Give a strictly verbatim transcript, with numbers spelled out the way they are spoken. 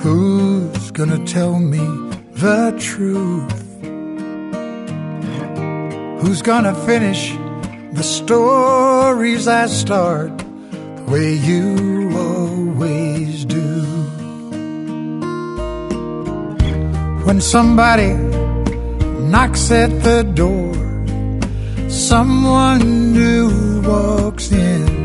Who's gonna tell me the truth? Who's gonna finish the stories I start the way you always do? When somebody knocks at the door, someone new walks in.